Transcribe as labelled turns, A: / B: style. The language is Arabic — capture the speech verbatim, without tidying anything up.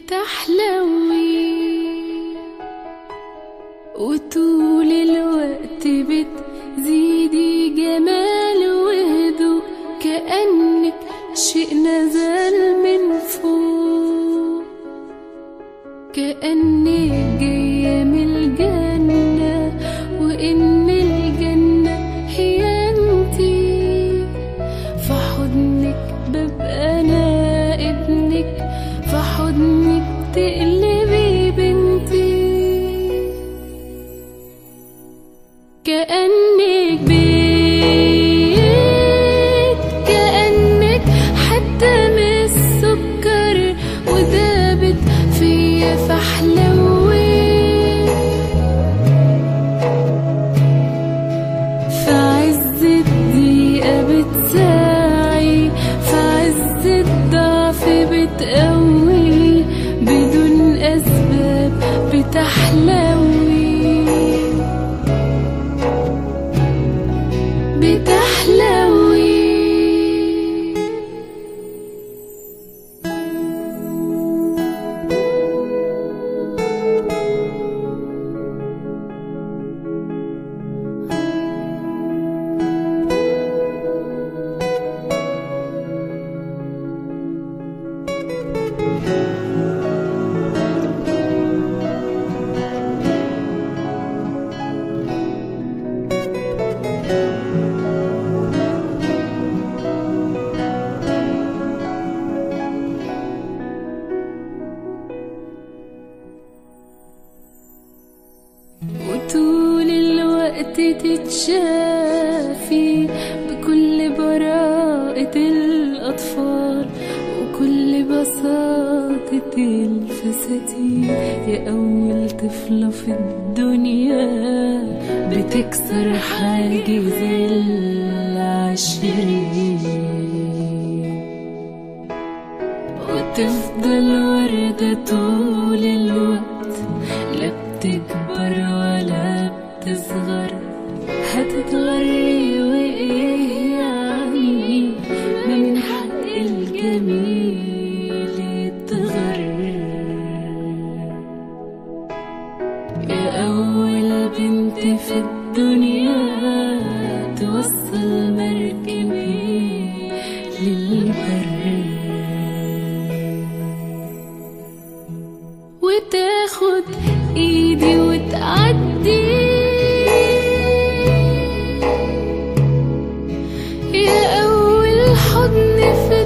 A: بتحلوي وطول الوقت بتزيدي جمال وهدوء، كأنك شيء نزل من فوق، كأنك جاية من الجنة، وإن الجنة هي انتي. في حضنك ببقى أنا ابنك، في حضنك تقلبي بنتي، كأنك بيت، كأنك حتى من السكر ودابت فيا فحلوي. في عز الضيقة بتساعي، في عز الضعف بتقوي، بدون أسباب بتحلوي بتحلوي. وطول الوقت تتشافي بكل براءة الأطفال وكل بساطة الفساتين، يا أول طفلة في الدنيا بتكسر حاجز العشرين، وتفضل وردة طول الوقت، لا بتكبر ولا بتصغر. هتتغري وإيه يعني، ما من حق الجميل يتغر. يا أول بنت في الدنيا توصل مركبي للبر، وتاخد ايدي وتعدي. يا أول حضن في